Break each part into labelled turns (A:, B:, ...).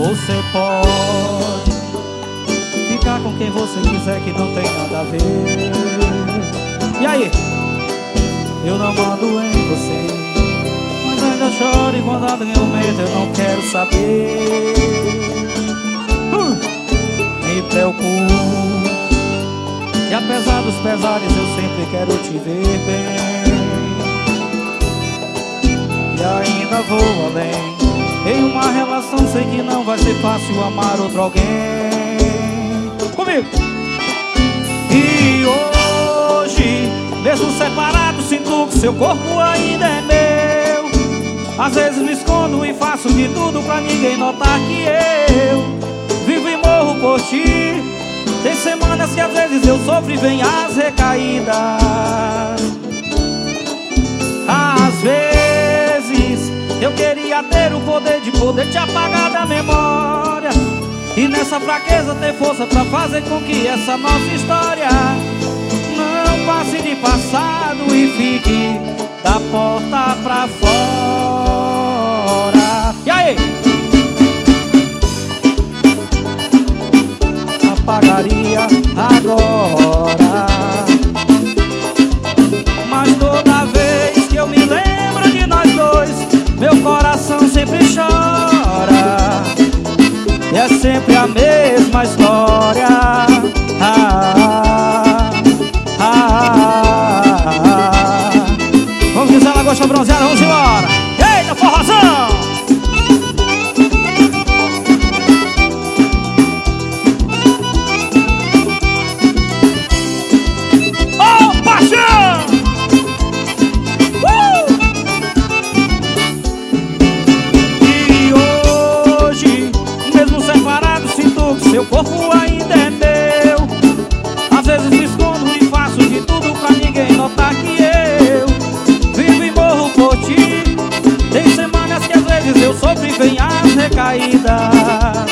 A: Você pode ficar com quem você quiser, que não tem nada a ver. E aí? Eu não mando em você, mas ainda choro e quando alguém aumenta eu não quero saber. Me preocupo, e apesar dos pesares eu sempre quero te ver bem. E ainda vou além, em uma relação sei que não vai ser fácil amar outro alguém. Comigo! E hoje, mesmo separado, sinto que seu corpo ainda é meu. Às vezes me escondo e faço de tudo pra ninguém notar que eu vivo e morro por ti. Tem semanas que às vezes eu sofro e vem as recaídas. Às vezes eu queria ter o poder de poder te apagar da memória, e nessa fraqueza ter força pra fazer com que essa nossa história não passe de passado e fique da porta pra fora. E aí? Apagaria agora, mas toda vez que eu me lembro de nós dois, meu coração sempre chora. E é sempre a mesma história. Vamos dizer, ela gosta bronzeada, vamos embora. Eita, forrozão! Oh, paixão! E hoje, mesmo separado, sinto que seu corpo ainda é meu. Às vezes me escondo e faço de tudo pra ninguém notar que eu vivo e morro por ti. Tem semanas que às vezes eu sofro e vem as recaídas.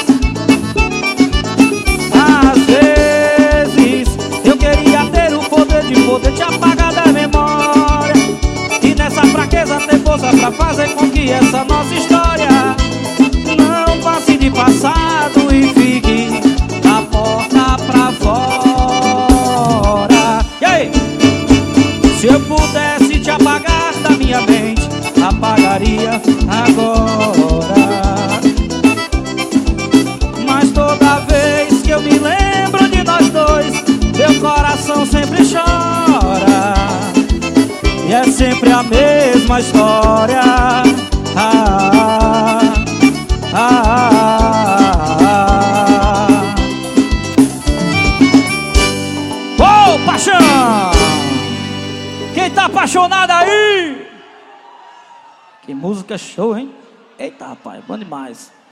A: Às vezes eu queria ter o poder de poder te apagar da memória, e nessa fraqueza ter força pra fazer com que essa nossa história não passe de passado e fique da porta pra fora. E aí? Se eu pudesse te apagar da minha mente, apagaria agora. Mas toda vez que eu me lembro de nós dois, meu coração sempre chora. E é sempre a mesma história. Ô, paixão! Quem tá apaixonado aí? Que música show, hein? Eita, rapaz, bom demais.